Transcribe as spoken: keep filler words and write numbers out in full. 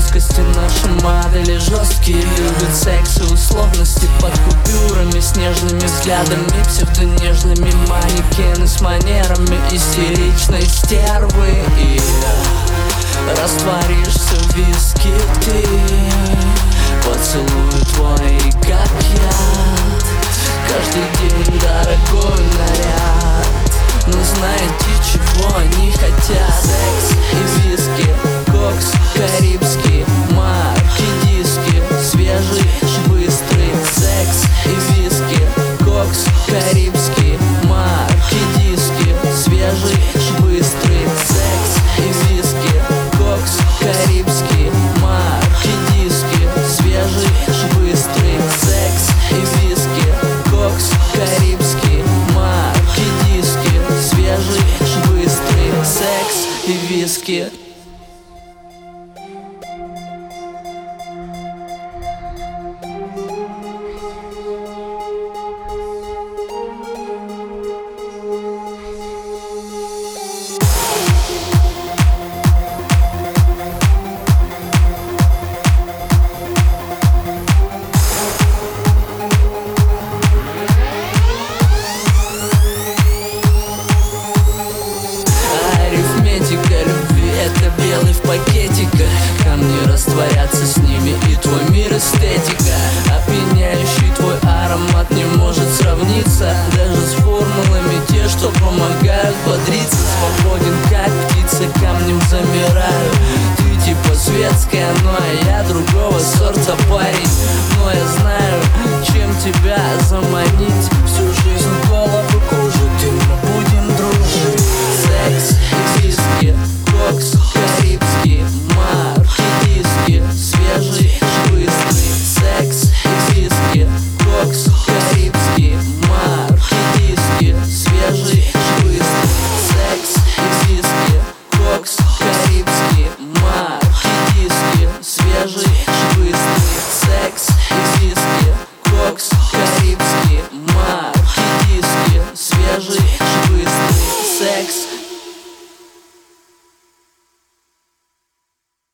плоскости наши модели жесткие. Любят секс и условности под купюрами, с нежными взглядами, псевдонежными манекены с манерами истеричной стервы. И растворишься в виске ты, поцелуй твой как яд. Каждый день дорогой наряд, но знаете, чего они хотят? Секс и виски, кокс, карибский, марки, диски, свежий, быстрый. Секс и виски, кокс, карибский, марки, диски, свежий, быстрый. Секс и виски, кокс, карибский, марки, диски, свежий, быстрый. Секс и виски, кокс, карибский, марки, диски, свежий, быстрый. Секс и виски.